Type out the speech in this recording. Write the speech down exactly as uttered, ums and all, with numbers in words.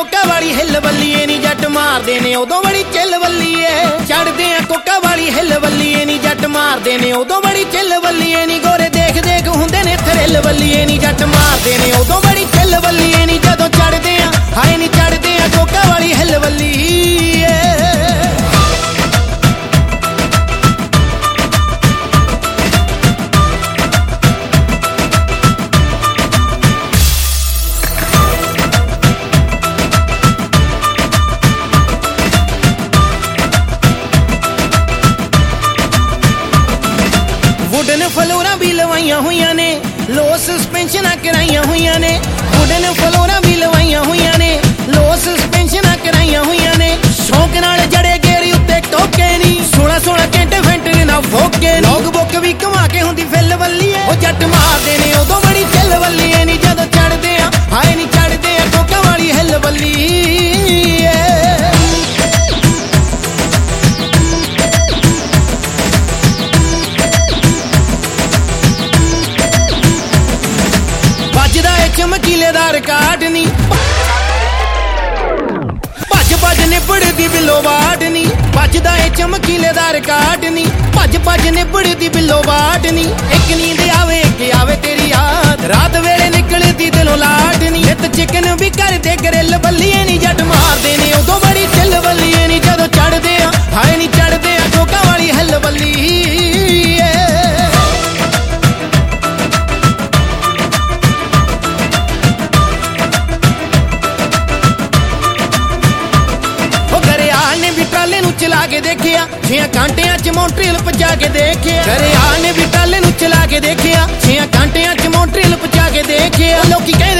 ਕੋਕਾ ਵਾਲੀ ਹਿੱਲ ਵੱਲੀਏ ਨੀ ਜੱਟ ਮਾਰਦੇ ਨੇ ਉਦੋਂ ਬੜੀ ਚੱਲ ਵੱਲੀਏ ਚੜਦੇ ਆ ਕੋਕਾ ਵਾਲੀ ਹਿੱਲ ਵੱਲੀਏ ਨੀ ਜੱਟ ਮਾਰਦੇ ਨੇ ਉਦੋਂ ਬੜੀ ਚੱਲ ਵੱਲੀਏ ਨੀ ਗੋਰੇ ਦੇਖ ਦੇਖ ਹੁੰਦੇ ਨੇ ਥਰਿਲ ਵੱਲੀਏ ਨੀ ਜੱਟ ਮਾਰਦੇ ਨੇ ਉਦੋਂ ਬੜੀ ਚੱਲ ਵੱਲੀਏ ਨੀ ਜਦੋਂ ਚੜਦੇ ਆ ਹਾਏ ਨੀ ਚੜਦੇ ਆ ਕੋਕਾ ਵਾਲੀ ਹਿੱਲ ਵੱਲੀਏ ਵੁਡਨ ਫਲੋਰਾਂ ਵੀ ਲਵਾਈਆਂ ਹੋਈਆਂ ਨੇ ਲੋ ਸਸਪੈਂਸ਼ਨਾਂ ਕਰਾਈਆਂ ਹੋਈਆਂ ਨੇ ਵੁਡਨ ਫਲੋਰਾਂ ਵੀ ਲਵਾਈਆਂ ਹੋਈਆਂ ਨੇ ਲੋ ਸਸਪੈਂਸ਼ਨਾਂ ਕਰਾਈਆਂ ਹੋਈਆਂ ਨੇ ਸ਼ੌਂਕ ਨਾਲ ਜੜੇ ਗੇੜੀ ਉੱਤੇ ਟੋਕੇ ਨੀ ਸੋਲਾਂ ਸੋਲਾਂ ਘੰਟੇ ਫੈਂਟਰ ਨਾ ਫੋਕੇ ਲੋਗ ਬੁੱਕ ਵੀ ਕਮਾ ਕੇ ਹੁੰਦੀ ਫਿੱਲ ਵੱਲੀਏ ਉਹ ਜੱਟ ਮਾਰਦੇ ਨੇ ਉਦੋਂ ਬੜੀ ਚੱਲ ਵੱਲੀਏ ਨੀ ਜਦੋਂ ਚੜਦੇ ਆ ਹਾਏ ਨੀ ਚੜਦੇ ਆ ਕੋਕਾ ਵਾਲੀ ਹਿੱਲ ਵੱਲੀਏ ਚਮਕੀਲੇਦਾਰ ਕਾਟ ਨੀ ਭੱਜ ਭੱਜ ਨਿਬੜਦੀ ਬਿੱਲੋ ਬਾਟ ਨੀ ਭੱਜਦਾ ਏ ਚਮਕੀਲੇਦਾਰ ਕਾਟ ਨੀ ਭੱਜ ਭੱਜ ਨਿਬੜਦੀ ਬਿੱਲੋ ਬਾਟ ਨੀ ਇੱਕ ਨੀਂਦ ਆਵੇ ਕਿ ਆਵੇ ਤੇਰੀ ਯਾਦ ਰਾਤ ਵੇਲੇ ਨਿਕਲਦੀ ਦਿਲੋਂ ਲਾਟ ਨੀ ਨਿੱਤ ਚਿਕਨ ਵੀ ਕਰਦੇ ਗਰਿੱਲ ਵੱਲੀਏ ਨੀ ਜੱਟ ਮਾਰਦੇ ਨੇ ਉਦੋਂ ਬੜੀ ਢਿੱਲ ਵੱਲੀਏ ਨੀ ਜਦੋਂ ਚੜਦੇ ਆ ਹਾਏ ਨੀ ਚੜਦੇ ਆ ਕੋਕਾ ਵਾਲੀ ਹਿੱਲ ਵੱਲੀਏ ਟਰਾਲੇ ਨੂੰ ਚਲਾ ਕੇ ਦੇਖਿਆ ਛੇਆਂ ਘੰਟਿਆਂ ਚ ਮੌਂਟਰੀਅਲ ਪਹੁੰਚਾ ਕੇ ਦੇਖਿਆ ਘਰੇ ਆਲ ਨੇ ਵੀ ਟਰਾਲੇ ਨੂੰ ਚਲਾ ਕੇ ਦੇਖਿਆ ਛੇਆਂ ਘੰਟਿਆਂ ਚ ਮੌਂਟਰੀਅਲ ਪਹੁੰਚਾ ਕੇ ਦੇਖਿਆ ਲੋਕੀ